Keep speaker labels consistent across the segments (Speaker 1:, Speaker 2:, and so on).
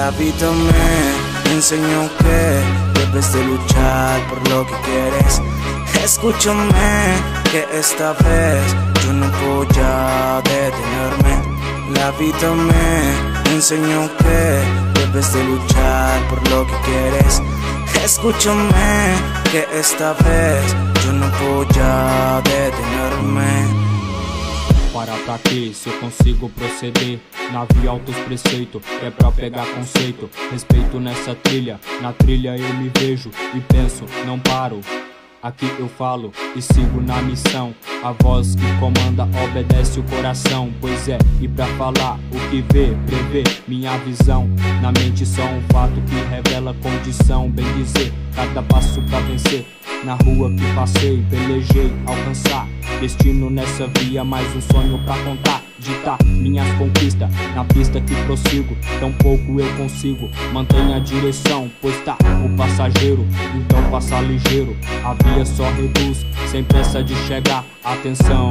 Speaker 1: La vida me enseñó que debes de luchar por lo que quieres. Escúchame, que esta vez yo no voy a detenerme. La vida me enseñó que debes de luchar por lo que quieres. Escúchame, que esta vez yo não vou já detener-me.
Speaker 2: Para pra quê, se eu consigo proceder na via altos preceitos, é pra pegar conceito. Respeito nessa trilha, na trilha eu me vejo e penso, não paro. Aqui eu falo e sigo na missão. A voz que comanda obedece o coração. Pois é, e pra falar o que vê, prevê minha visão. Na mente só um fato que revela condição. Bem dizer, cada passo pra vencer. Na rua que passei, pelejei, alcançar destino nessa via, mais um sonho pra contar. Ditar minhas conquistas na pista que prossigo. Tão pouco eu consigo, mantenha a direção. Pois tá o passageiro, então passa ligeiro. A via só reduz, sem pressa de chegar. Atenção,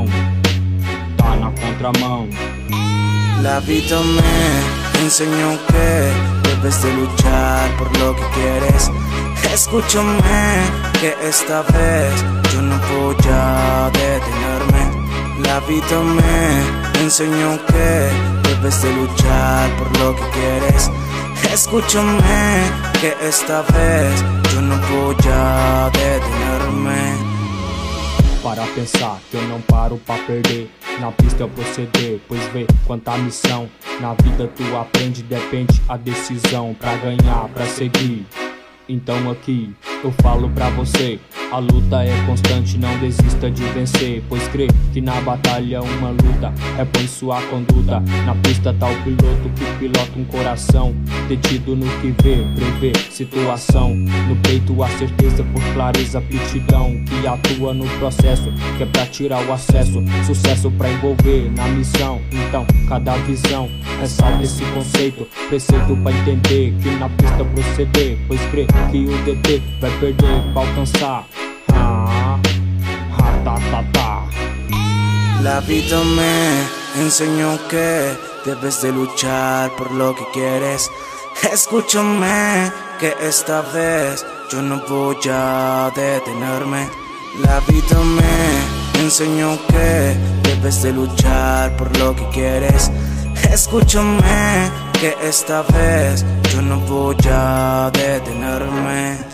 Speaker 2: tá na contramão.
Speaker 1: La vida me enseñó que debes de luchar por lo que quieres. Escúchame, que esta vez yo no voy a detenerme. La vida me enseñó que debes de luchar por lo que quieres. Escúchame, que esta vez yo no voy a detenerme.
Speaker 2: Para pensar que eu não paro pra perder. Na pista eu proceder, pois vê quanta missão. Na vida tu aprende, depende a decisão. Pra ganhar, pra seguir. Então aqui eu falo pra você, a luta é constante, não desista de vencer. Pois crê que na batalha uma luta, repõe sua conduta. Na pista tá o piloto que pilota um coração detido no que vê, prevê situação. No peito a certeza por clareza, aptidão que atua no processo, que é pra tirar o acesso. Sucesso pra envolver na missão, então cada visão ressalta esse conceito. Preceito pra entender que na pista proceder, pois crê que o DT vai perder pra alcançar.
Speaker 1: La vida me enseñó que debes de luchar por lo que quieres. Escúchame, que esta vez yo no voy a detenerme. La vida me enseñó que debes de luchar por lo que quieres. Escúchame, que esta vez yo no voy a detenerme.